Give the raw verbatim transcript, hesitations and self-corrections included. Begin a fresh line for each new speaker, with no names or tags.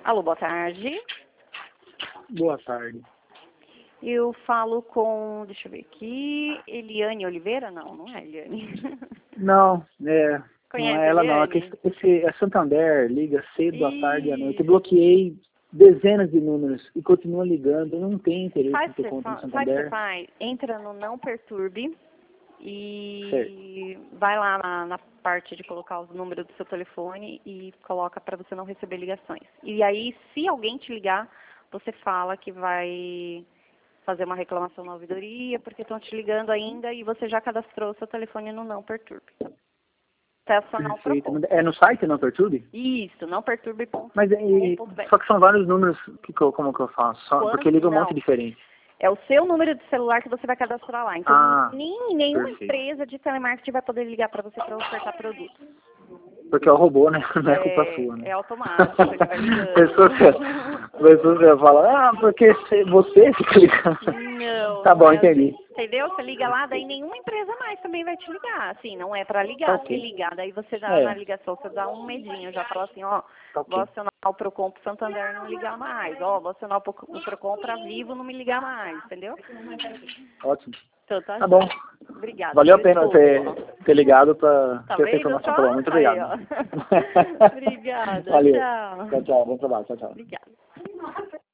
Alô, boa tarde.
Boa tarde.
Eu falo com, deixa eu ver aqui, Eliane Oliveira? Não, não é Eliane.
Não, é,
Conhece
não é ela não.
Eliane?
Esse, esse é Santander, liga cedo, à tarde e à noite. Eu
Isso.
bloqueei dezenas de números e continua ligando. Eu não tenho interesse
Faz
em
o que
ter
você
conta no
fa- sabe o que você
Santander.
faz? Entra no Não Perturbe e
Certo.
vai lá na, na parte de colocar os números do seu telefone e coloca para você não receber ligações. E aí, se alguém te ligar, você fala que vai fazer uma reclamação na ouvidoria, porque estão te ligando ainda e você já cadastrou seu telefone no Não Perturbe. Até acionar o
Perfeito.
PROCON.
É no site, não perturbe?
Isso, não perturbe ponto
Mas e,
com ponto br.
só que são vários números, que, que eu- como que eu faço? Só,
Quando?
porque liga um
Não.
monte diferente.
É o seu número de celular que você vai cadastrar lá. Então,
Ah,
nem, nenhuma
perfeito.
empresa de telemarketing vai poder ligar para você para ofertar produtos.
Porque é o robô, né? Não é culpa
É,
sua, né?
é automático, ele vai ligando.
Pessoas, pessoas falam, ah, porque se- você fica ligando.
Não,
Tá
não
bom,
é
entendi.
assim. Entendeu? Você liga lá, daí nenhuma empresa mais também vai te ligar. Assim, não é pra
Tá
ligar, se
ok.
ligar. Daí você dá
É,
na ligação, você dá um medinho, já fala assim, ó,
tá
vou
ok.
acionar o Procon pro Santander não ligar mais. Ó, vou acionar o Pro- o Procon pra Vivo não me ligar mais, entendeu?
Ótimo.
Então tá,
Tá bom.
joia. Obrigada.
Valeu a
viu?
pena ter,
Desculpa.
ter ligado pra
Tá
ter essa
vendo
informação.
só?
Tá bom, muito
Aí,
obrigado.
ó. Obrigada,
Valeu.
tchau.
Tchau, tchau. Bom trabalho. Tchau, tchau.
Obrigada.